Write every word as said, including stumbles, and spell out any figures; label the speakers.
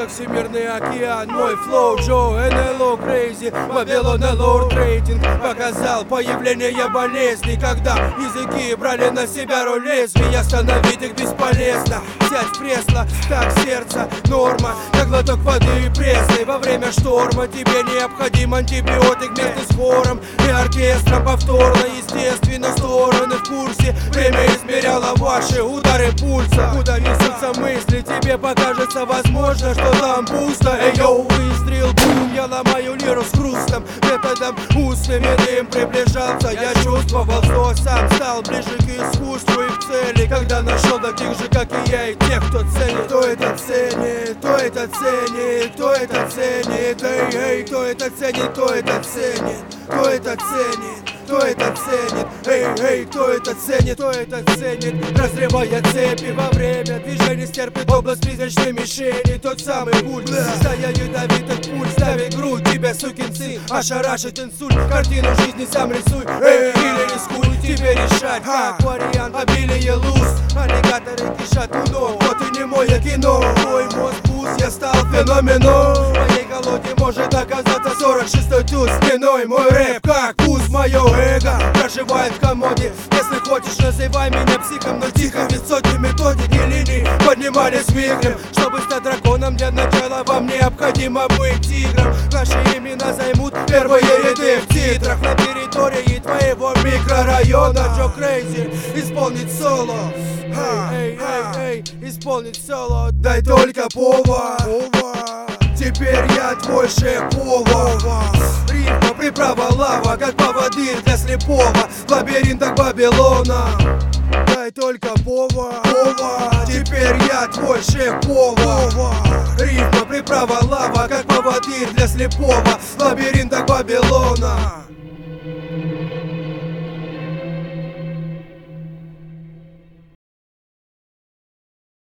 Speaker 1: как всемирный океан. Мой флоу, Джо, эн эл о, Crazy, Вавилон, Лорд рейтинг показал появление болезней, когда языки брали на себя роль лезвий. Остановить их бесполезно. Сядь в кресло, так сердце, норма, как глоток воды пресной во время шторма. Тебе необходим антибиотик вместе с хором и оркестром повторно. Естественно, стороны в курсе. Время измеряло ваши удары пульса. Куда несутся мысли, тебе покажется возможно, что там пусто. Эй, йоу, выстрел, бум, я ломаю лиру с хрустом. Методом устным иным приближался. Я чувствовал, что сам стал ближе к искусству и к цели, когда нашел таких же, как и я, и тех, кто ценит. Кто это ценит, кто это ценит, кто это ценит. Эй, эй, кто это ценит, кто это ценит, кто это ценит, кто это ценит. Эй, эй, кто это ценит, кто это ценит. Разрывая цепи во время движения, стерпит область призрачной мишени. Тот самый пульс, стая ядовитых пуль ставит грудь. Тебя, сукин сын, ошарашит инсульт. Картину жизни сам рисуй, эй, или рискуй. Тебе решать, как вариант, обилие луз. Аллигаторы кишат у ног, вот и не мое кино. Мой мозг пуст, я стал феноменом. В моей колоде может оказаться сорок шестой туз спиной. Мой рэп как пуст, мое эго проживает в комоде. Если хочешь, называй меня психом, но тихо, ведь сотни методик и линий поднимались вихрем. Чтобы стать драконом, для начала вам необходимо быть тигром. Наши имена займут первые ряды в титрах. На территории твоего микрорайона Джо Crazy исполнит соло. Эй, эй, эй, исполнит соло. Дай только повод. Теперь я твой шеф-повар. Рифма, приправа, лава, как поводырь для слепого в лабиринтах Вавилона. Дай только повод. Теперь я твой шеф-повар. Рифма, приправа, лава, как поводырь для слепого в лабиринтах